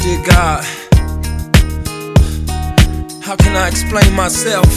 Dear God, how can I explain myself?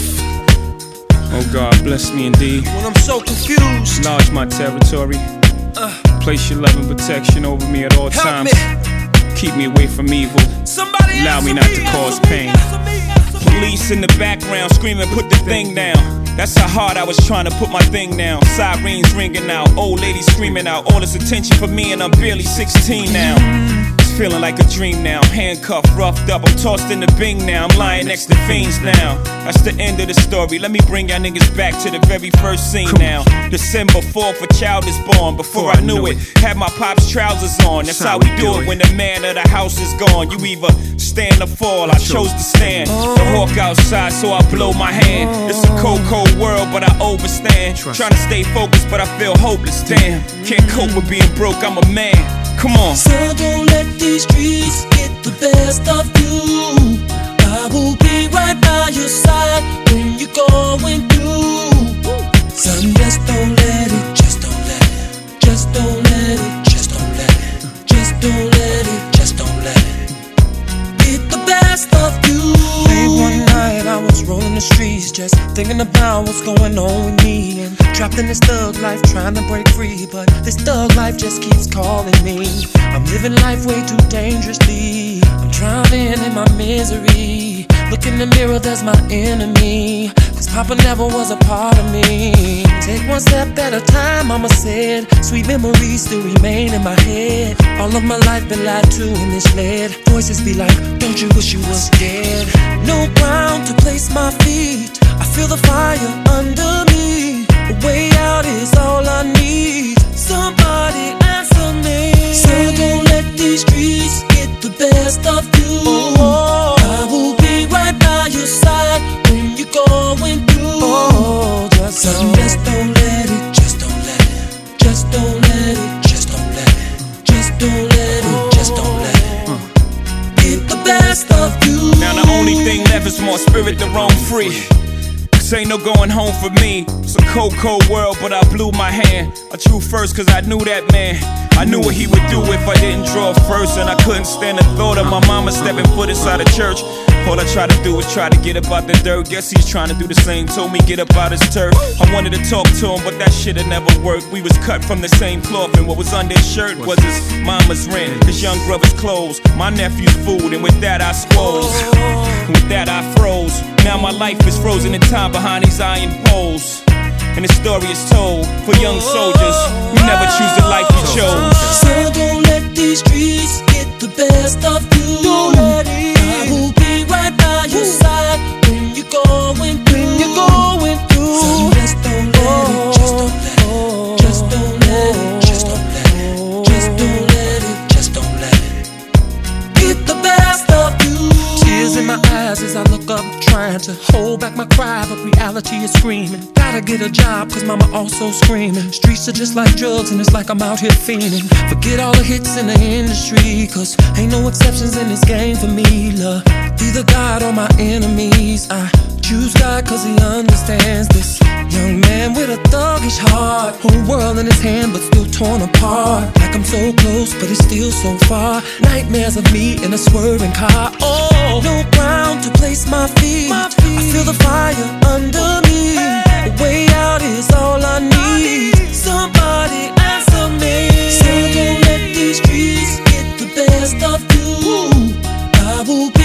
Oh God, bless me indeed. When I'm so confused, enlarge my territory. Place your love and protection over me at all times. Keep me away from evil. Allow me not to cause pain. Police in the background screaming, put the thing down. That's how hard I was trying to put my thing down. Sirens ringing out, old ladies screaming out. All this attention for me and I'm barely 16 now. It's feeling like a dream now. Handcuffed, roughed up, I'm tossed in the Bing now. I'm lying next to fiends now. That's the end of the story. Let me bring y'all niggas back to the very first scene now. December 4th, a child is born. Before I knew it, had my pop's trousers on. That's how we do it when the man of the house is gone. You either stand or fall, I chose to stand. The hawk outside, so I blow my hand. It's a cold, cold world, but I overstand. Trying to stay focused, but I feel hopeless. Damn, can't cope with being broke, I'm a man. Come on. So don't let these streets get the best of you. I will be right by your side when you're going through. Son, just don't let it, just don't let it. Just don't let it, just don't let it. Just don't let it, just don't let it get the best of you. Late one night I was rolling the streets, just thinking about what's going on with me. And trapped in this thug life trying to break free, but this thug life just keeps calling me. I'm living life way too dangerously. I'm drowning in my misery. Look in the mirror, there's my enemy. Cause Papa never was a part of me. Take one step at a time, mama said. Sweet memories still remain in my head. All of my life been lied to and misled. Voices be like, don't you wish you was dead? No ground to place my feet. I feel the fire under me. A way out is all I need. Somebody answer me. So don't let these streets get the best of you. I will be right by your side when you're going through. Just don't let it, just don't let it. Just don't let it, just don't let it. Just don't let it, just don't let it get the best of you. Now the only thing left is more spirit to roam free. Ain't no going home for me. It's a cold, cold world, but I blew my hand. I drew first cause I knew that man. I knew what he would do if I didn't draw first. And I couldn't stand the thought of my mama stepping foot inside a church. All I try to do is try to get up out the dirt. Guess he's trying to do the same. Told me get up out his turf. I wanted to talk to him, but that shit had never worked. We was cut from the same cloth, and what was under his shirt was his mama's rent, his young brother's clothes, my nephew's food, and with that I squoze. And with that I froze. Now my life is frozen in time behind these iron poles. And the story is told for young soldiers. We never choose the life we chose. So don't let these streets get the best of you. Don't let it. I will be right by your side when you're going through. So just don't let it, just don't let it. Just don't let it, just don't let it. Just don't let it, just don't let it get the best of you. Tears in my eyes as I look up, trying to hold back my cry, but reality is screaming. Gotta get a job, cause mama also screaming. Streets are just like drugs, and it's like I'm out here fiending. Forget all the hits in the industry, cause ain't no exceptions in this game for me. Love, either God or my enemies. I choose God cause he understands this young man with a thuggish heart. Whole world in his hand, but still torn apart. Like I'm so close, but it's still so far. Nightmares of me in a swerving car. Oh, no ground to place my feet. I feel the fire under me. A way out is all I need. Somebody answer me. So don't let these streets get the best of you. I will